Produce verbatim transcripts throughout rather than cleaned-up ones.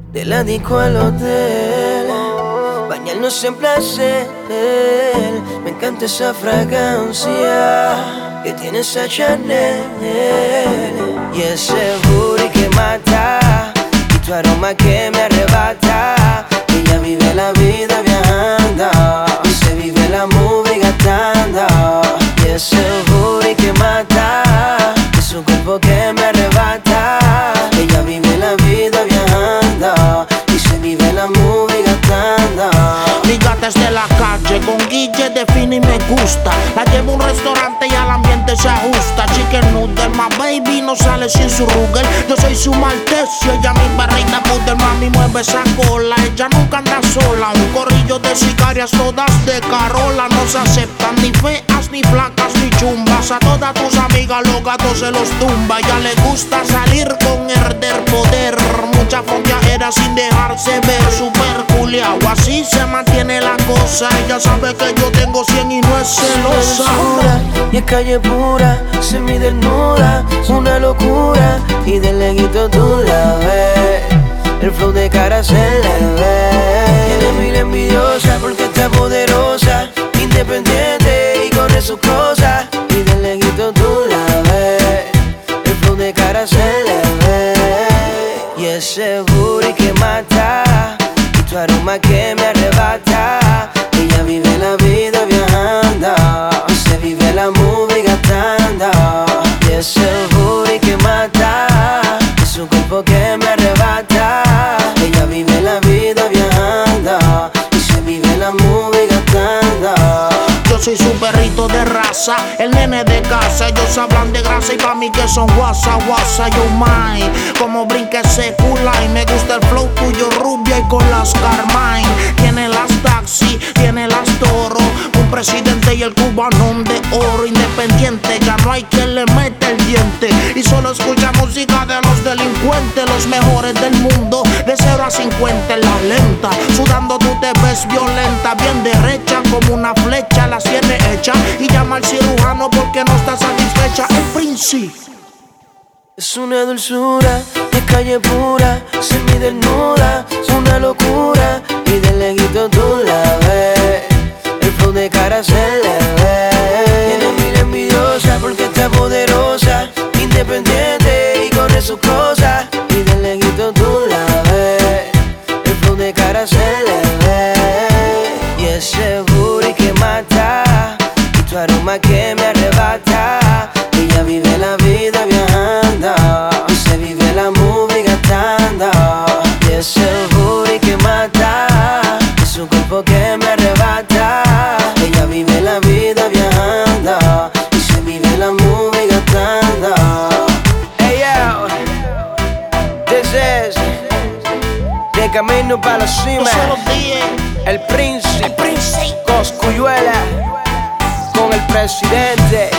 De la disco al hotel, bañarnos en placer. Me encanta esa fragancia que tiene esa Chanel y ese booty que mata y tu aroma que me arrebata. Ella vive la vida viajando y se vive la movie gastando. Y ese booty que mata y su cuerpo que me arrebata. Ella vive la vida viajando y se vive la movie gastando. Mi gata es de la calle, con Guille define y me gusta. La llevo a un restaurante y al ambiente se ajusta. Chicken noodle, my baby no sale sin su Ruger. Yo soy su maltecio, ella mi barrita poodle. Mami mueve esa cola, ella nunca anda sola. Un corrillo de sicarias todas de Carola. No se aceptan ni feas, ni flacas, ni chumbas. A todas tus amigas los gatos se los tumba. Ya le gusta salir con herder poder. Mucha fondeajera sin dejarse ver. Super culiao, así se mantiene la cosa. Ella sabe que yo tengo cien y no es celosa. Y es calle pura, semi desnuda, una locura. Y de leguito tú la ves, el flow de cara se le ve. Tiene mil envidiosas porque está poderosa, independiente y con sus cosas. Y de leguito tú la ves, el flow de cara se le ve. Y ese booty que mata y tu aroma que me arrebata. Ella vive la vida viajando y se vive la movie gastando. Y ese booty que mata y su cuerpo que me arrebata. Ella vive la vida viajando y se vive la movie gastando. Yo soy su perrito de raza, el nene de casa. Ellos hablan de grasa y pa' mí que son guasa, guasa. Yo my, como brinca ese cula. Y me gusta el flow tuyo rubia y con las Carmine. Tiene las taxi, tiene las toro. Un presidente y el cubanón de oro. Independiente, ya no hay quien le mete el diente. Y solo escucha música de los delincuentes. Los mejores del mundo, de cero a cincuenta en la lenta. Sudando tú te ves violenta, bien derecha como una flecha. Las tiene hecha y llama al cirujano porque no está satisfecha. El príncipe es una dulzura, es calle pura, semi desnuda, es una locura. Y de leguito tú la ves, el flow de cara se le ve. Tiene mil envidiosas porque está poderosa, independiente y con sus cosas. Y de leguito tú la ves, el flow de cara se le ve. Y ese booty que mata y tu aroma que me arrebata. Ella vive la vida viajando y se vive la movie gastando. Y ese booty que mata y su cuerpo que me arrebata. Ella vive la vida viajando y se vive la movie gastando. Hey yo, this is de camino para la cima. El príncipe, el príncipe Cosculluela con el presidente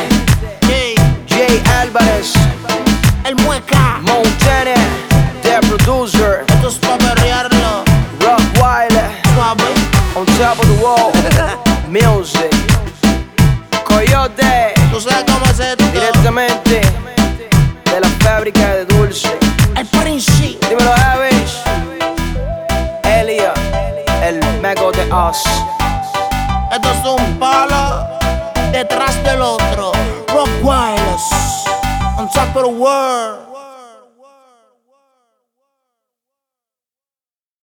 Jay Álvarez, el mueca Montana, the producer. Esto es pa' perrearlo. Rottweiler, Suave. on top of the wall. Music, Coyote, ¿Tú sabes cómo es esto? directamente de la fábrica de dulce. El príncipe. Dímelo, Avis. Elio, el mago de Oz. Esto es un palo detrás del otro. Rock Wireless on top of the world.